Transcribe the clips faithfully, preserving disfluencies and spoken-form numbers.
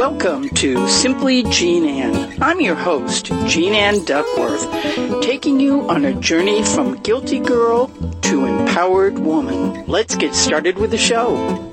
Welcome to Simply Jean Ann. I'm your host, Jean Ann Duckworth, taking you on a journey from guilty girl to empowered woman. Let's get started with the show.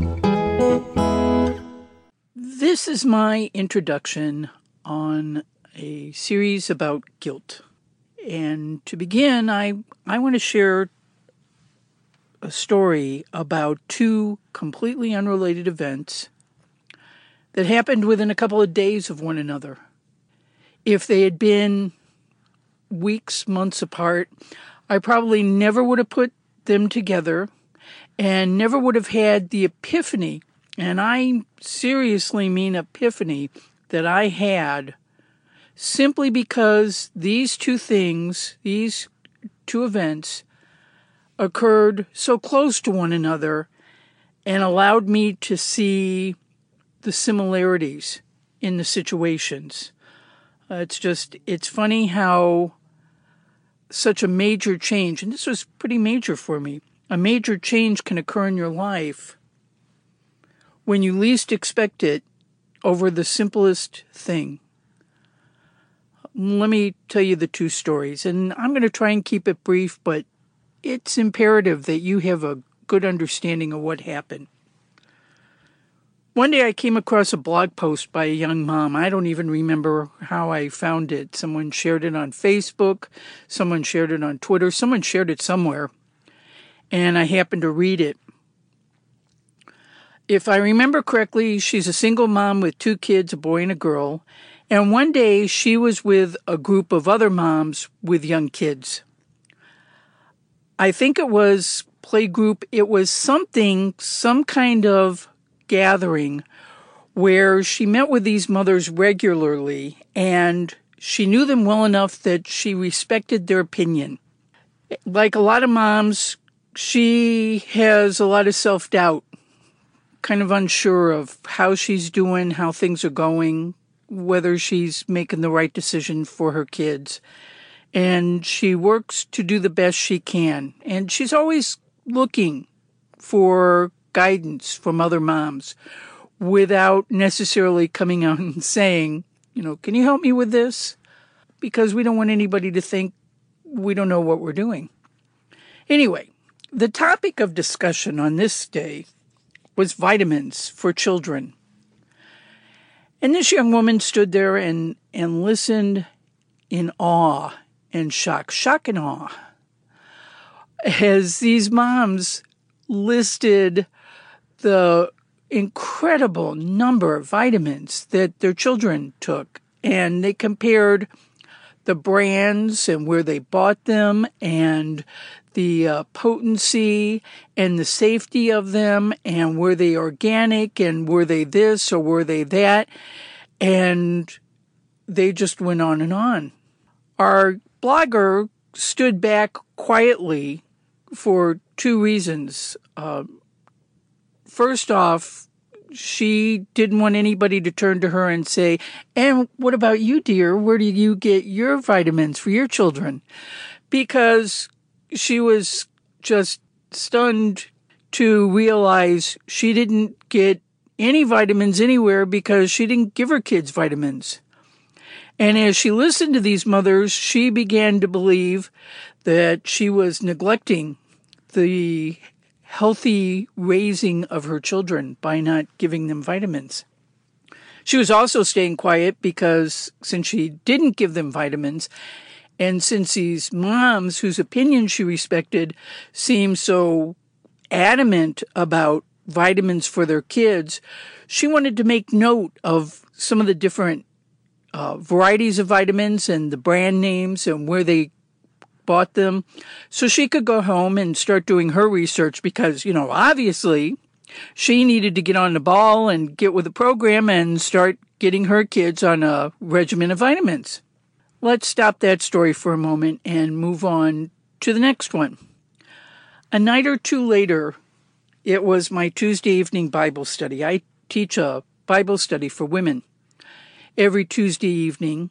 This is my introduction on a series about guilt. And to begin, I, I want to share a story about two completely unrelated events that happened within a couple of days of one another. If they had been weeks, months apart, I probably never would have put them together and never would have had the epiphany, and I seriously mean epiphany, that I had simply because these two things, these two events, occurred so close to one another and allowed me to see the similarities in the situations. Uh, it's just, it's funny how such a major change, and this was pretty major for me, a major change can occur in your life when you least expect it over the simplest thing. Let me tell you the two stories, and I'm going to try and keep it brief, but it's imperative that you have a good understanding of what happened. One day I came across a blog post by a young mom. I don't even remember how I found it. Someone shared it on Facebook. Someone shared it on Twitter. Someone shared it somewhere. And I happened to read it. If I remember correctly, she's a single mom with two kids, a boy and a girl. And one day she was with a group of other moms with young kids. I think it was playgroup. It was something, some kind of gathering where she met with these mothers regularly, and she knew them well enough that she respected their opinion. Like a lot of moms, she has a lot of self-doubt, kind of unsure of how she's doing, how things are going, whether she's making the right decision for her kids. And she works to do the best she can. And she's always looking for guidance from other moms without necessarily coming out and saying, you know, can you help me with this? Because we don't want anybody to think we don't know what we're doing. Anyway, the topic of discussion on this day was vitamins for children. And this young woman stood there and, and listened in awe and shock, shock and awe, as these moms listed the incredible number of vitamins that their children took. And they compared the brands and where they bought them and the uh, potency and the safety of them and were they organic and were they this or were they that. And they just went on and on. Our blogger stood back quietly for two reasons. Uh, First off, she didn't want anybody to turn to her and say, and what about you, dear? Where do you get your vitamins for your children? Because she was just stunned to realize she didn't get any vitamins anywhere because she didn't give her kids vitamins. And as she listened to these mothers, she began to believe that she was neglecting the healthy raising of her children by not giving them vitamins. She was also staying quiet because since she didn't give them vitamins, and since these moms whose opinion she respected seemed so adamant about vitamins for their kids, she wanted to make note of some of the different uh, varieties of vitamins and the brand names and where they bought them, so she could go home and start doing her research because, you know, obviously she needed to get on the ball and get with the program and start getting her kids on a regimen of vitamins. Let's stop that story for a moment and move on to the next one. A night or two later, it was my Tuesday evening Bible study. I teach a Bible study for women every Tuesday evening.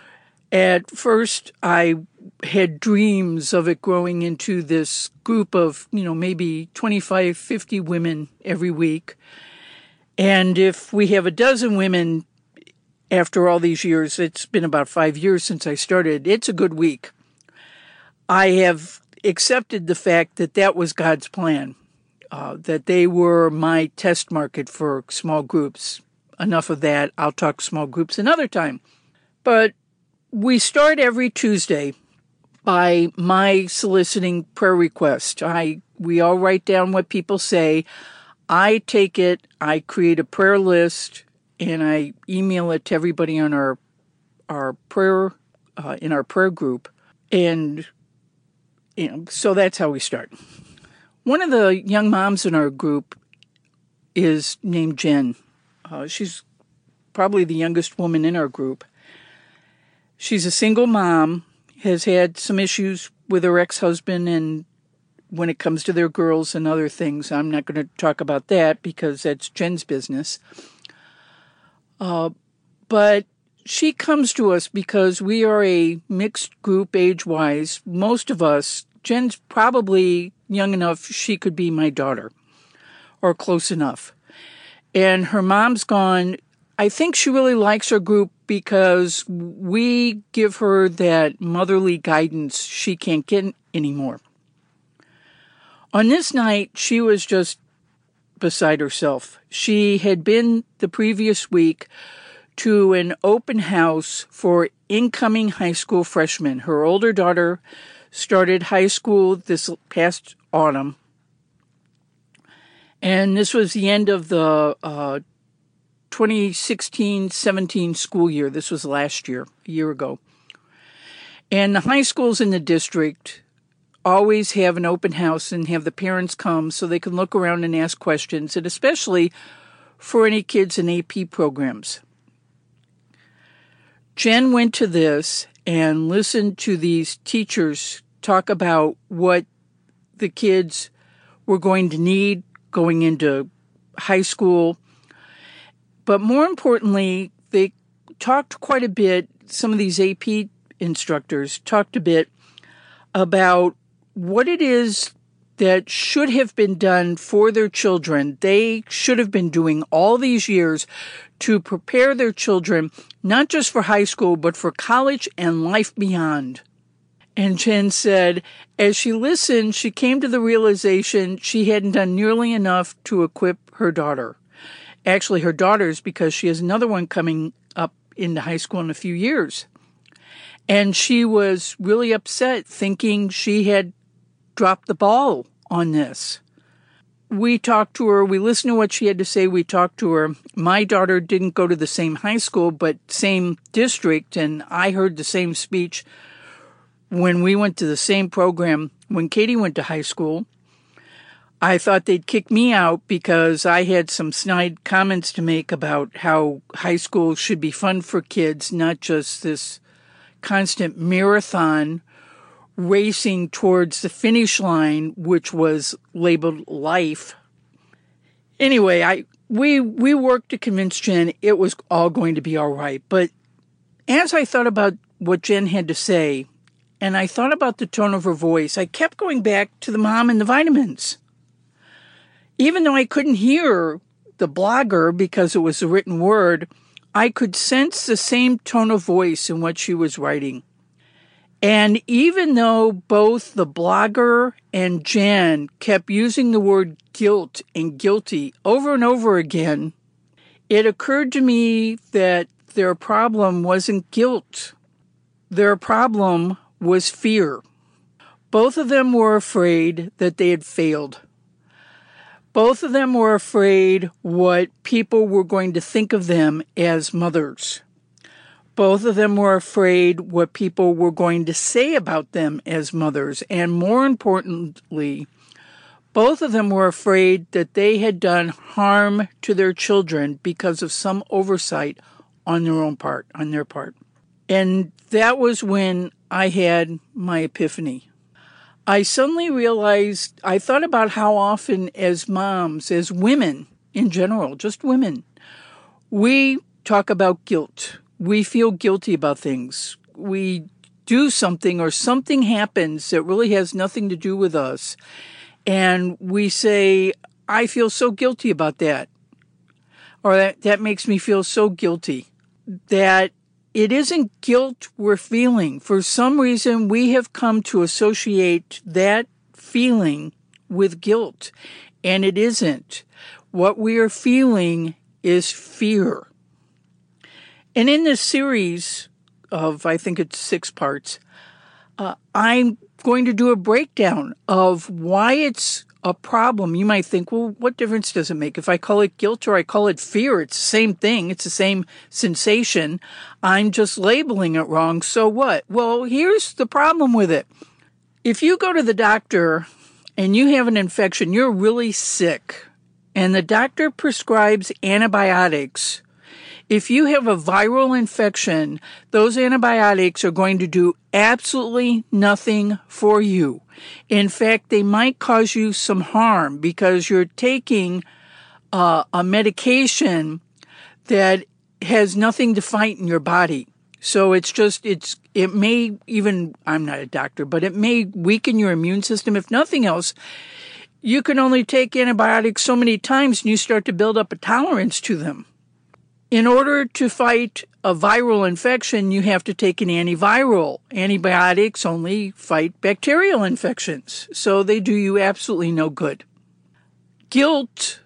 At first, I had dreams of it growing into this group of, you know, maybe twenty-five, fifty women every week. And if we have a dozen women, after all these years. It's been about five years since I started. It's a good week. I have accepted the fact that that was God's plan, uh, that they were my test market for small groups. Enough of that. I'll talk small groups another time. But we start every Tuesday by my soliciting prayer request. I we all write down what people say. I take it, I create a prayer list, and I email it to everybody on our our prayer uh, in our prayer group, and you know, so that's how we start. One of the young moms in our group is named Jen. Uh, she's probably the youngest woman in our group. She's a single mom, has had some issues with her ex-husband, and when it comes to their girls and other things, I'm not going to talk about that because that's Jen's business. Uh, but she comes to us because we are a mixed group age-wise. Most of us, Jen's probably young enough she could be my daughter, or close enough. And her mom's gone. I think she really likes our group because we give her that motherly guidance she can't get anymore. On this night, she was just beside herself. She had been the previous week to an open house for incoming high school freshmen. Her older daughter started high school this past autumn. And this was the end of the uh, twenty sixteen seventeen school year. This was last year, a year ago. And the high schools in the district always have an open house and have the parents come so they can look around and ask questions, and especially for any kids in A P programs. Jen went to this and listened to these teachers talk about what the kids were going to need going into high school. But more importantly, they talked quite a bit, some of these A P instructors talked a bit about what it is that should have been done for their children. They should have been doing all these years to prepare their children, not just for high school, but for college and life beyond. And Jen said, as she listened, she came to the realization she hadn't done nearly enough to equip her daughter. Actually, her daughters, because she has another one coming up into high school in a few years. And she was really upset, thinking she had dropped the ball on this. We talked to her. We listened to what she had to say. We talked to her. My daughter didn't go to the same high school, but same district, and I heard the same speech when we went to the same program when Katie went to high school. I thought they'd kick me out because I had some snide comments to make about how high school should be fun for kids, not just this constant marathon racing towards the finish line, which was labeled life. Anyway, I we we worked to convince Jen it was all going to be all right. But as I thought about what Jen had to say, and I thought about the tone of her voice, I kept going back to the mom and the vitamins. Even though I couldn't hear the blogger because it was a written word, I could sense the same tone of voice in what she was writing. And even though both the blogger and Jen kept using the word guilt and guilty over and over again, it occurred to me that their problem wasn't guilt. Their problem was fear. Both of them were afraid that they had failed. Both of them were afraid what people were going to think of them as mothers. Both of them were afraid what people were going to say about them as mothers. And more importantly, both of them were afraid that they had done harm to their children because of some oversight on their own part, on their part. And that was when I had my epiphany. I suddenly realized, I thought about how often as moms, as women in general, just women, we talk about guilt. We feel guilty about things. We do something or something happens that really has nothing to do with us. And we say, I feel so guilty about that. Or that, that makes me feel so guilty. that it isn't guilt we're feeling. For some reason, we have come to associate that feeling with guilt, and it isn't. What we are feeling is fear. And in this series of, I think it's six parts, uh, I'm going to do a breakdown of why it's a problem. You might think, well, what difference does it make? If I call it guilt or I call it fear, it's the same thing. It's the same sensation. I'm just labeling it wrong. So what? Well, here's the problem with it. If you go to the doctor and you have an infection, you're really sick, and the doctor prescribes antibiotics, if you have a viral infection, those antibiotics are going to do absolutely nothing for you. In fact, they might cause you some harm because you're taking uh, a medication that has nothing to fight in your body. So it's just, it's, it may even, I'm not a doctor, but it may weaken your immune system. If nothing else, you can only take antibiotics so many times and you start to build up a tolerance to them. In order to fight a viral infection, you have to take an antiviral. Antibiotics only fight bacterial infections, so they do you absolutely no good. Guilt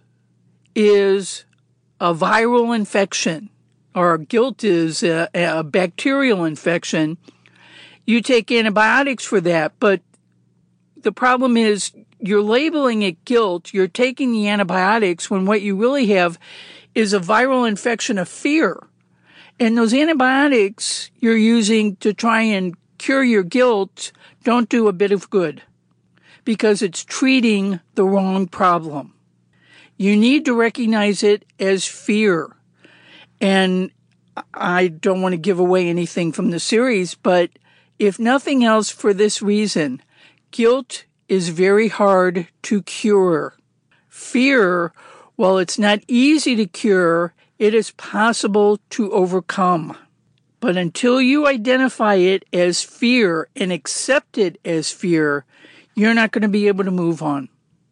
is a viral infection, or guilt is a, a bacterial infection. You take antibiotics for that, but the problem is you're labeling it guilt. You're taking the antibiotics when what you really have is a viral infection of fear. And those antibiotics you're using to try and cure your guilt don't do a bit of good because it's treating the wrong problem. You need to recognize it as fear. And I don't want to give away anything from the series, but if nothing else for this reason, guilt is very hard to cure. Fear, while it's not easy to cure, it is possible to overcome. But until you identify it as fear and accept it as fear, you're not going to be able to move on.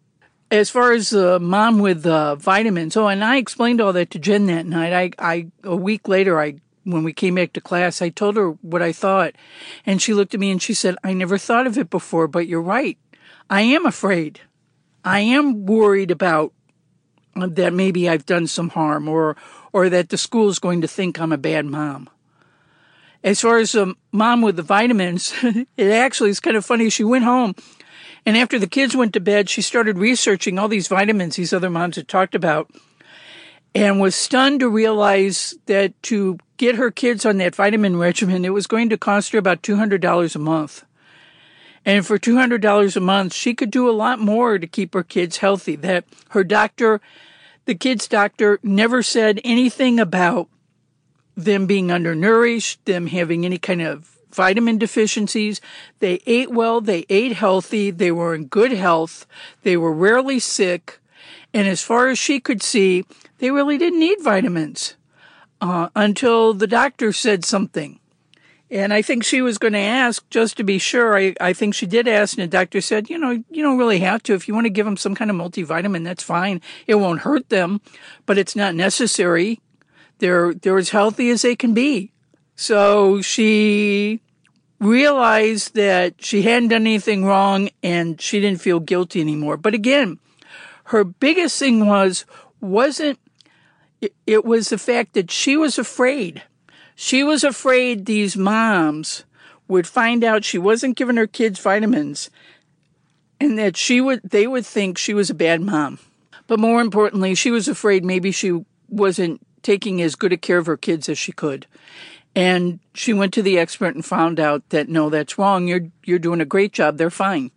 As far as the mom with uh, vitamins, oh, and I explained all that to Jen that night. I, I, a week later, I, when we came back to class, I told her what I thought. And she looked at me and she said, I never thought of it before, but you're right. I am afraid. I am worried about that maybe I've done some harm or or that the school is going to think I'm a bad mom. As far as the mom with the vitamins, it actually is kind of funny. She went home, and after the kids went to bed, she started researching all these vitamins these other moms had talked about and was stunned to realize that to get her kids on that vitamin regimen, it was going to cost her about two hundred dollars a month. And for two hundred dollars a month, she could do a lot more to keep her kids healthy. That her doctor, the kids' doctor, never said anything about them being undernourished, them having any kind of vitamin deficiencies. They ate well, they ate healthy, they were in good health, they were rarely sick, and as far as she could see, they really didn't need vitamins uh, until the doctor said something. And I think she was going to ask just to be sure. I, I think she did ask, and the doctor said, you know, you don't really have to. If you want to give them some kind of multivitamin, that's fine. It won't hurt them, but it's not necessary. They're, they're as healthy as they can be. So she realized that she hadn't done anything wrong, and she didn't feel guilty anymore. But again, her biggest thing was, wasn't, it, it was the fact that she was afraid. She was afraid these moms would find out she wasn't giving her kids vitamins and that she would, they would think she was a bad mom. But more importantly, she was afraid maybe she wasn't taking as good a care of her kids as she could. And she went to the expert and found out that, no, that's wrong. You're, you're doing a great job. They're fine.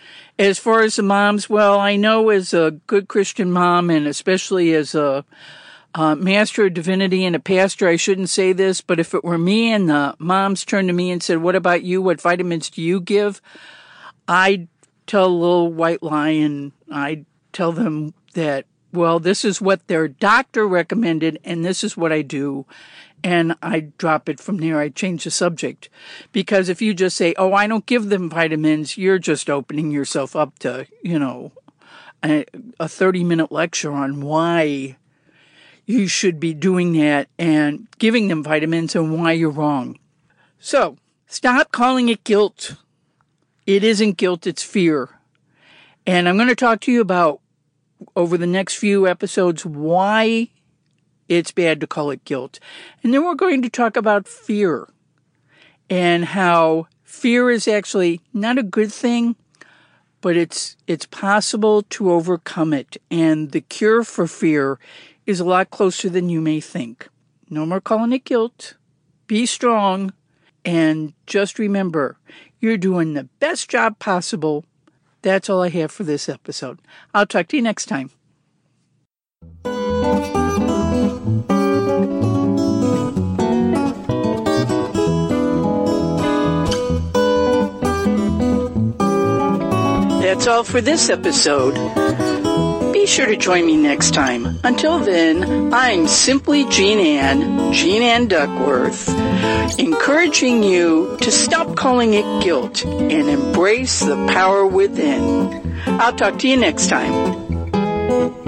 As far as the moms, well, I know as a good Christian mom and especially as a Uh, master of divinity and a pastor, I shouldn't say this, but if it were me and the moms turned to me and said, what about you? What vitamins do you give? I'd tell a little white lie and I'd tell them that, well, this is what their doctor recommended and this is what I do. And I'd drop it from there. I'd change the subject. Because if you just say, oh, I don't give them vitamins, you're just opening yourself up to, you know, a thirty-minute lecture on why you should be doing that and giving them vitamins and why you're wrong. So, stop calling it guilt. It isn't guilt, it's fear. And I'm going to talk to you about, over the next few episodes, why it's bad to call it guilt. And then we're going to talk about fear and how fear is actually not a good thing, but it's it's possible to overcome it. And the cure for fear is a lot closer than you may think. No more calling it guilt. Be strong. And just remember, you're doing the best job possible. That's all I have for this episode. I'll talk to you next time. That's all for this episode. Be sure to join me next time. Until then, I'm simply Jean Ann, Jean Ann Duckworth, encouraging you to stop calling it guilt and embrace the power within. I'll talk to you next time.